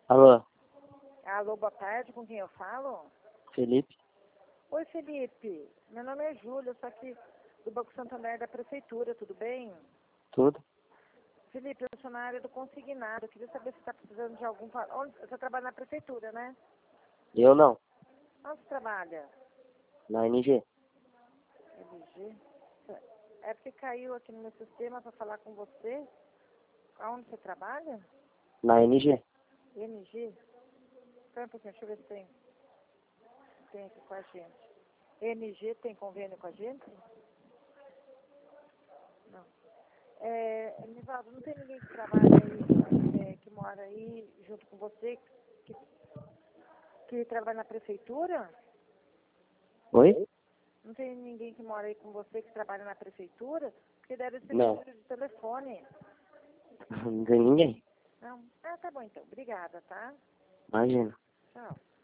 Alô, Alô, boa tarde, com quem eu falo? Felipe? Oi, Felipe. Meu nome é Júlia, só que do Banco Santander da Prefeitura, tudo bem? Tudo? Felipe, eu sou na área do consignado. Eu queria saber se está precisando de algum... Onde você trabalha na Prefeitura, né? Eu não, Onde você trabalha? na NG. LG? É porque caiu aqui no meu sistema para falar com você. Aonde você trabalha? Na NG. NG? Espera um pouquinho, deixa eu ver se tem aqui com a gente. NG tem convênio com a gente? Não. Nivaldo, não tem ninguém que trabalha aí, que mora aí junto com você, que trabalha na prefeitura? Oi? Não tem ninguém que mora aí com você que trabalha na prefeitura? Porque deve ser Não. número de telefone. Não tem ninguém. Não? Ah, tá bom então. Obrigada, tá? Imagina. Tchau.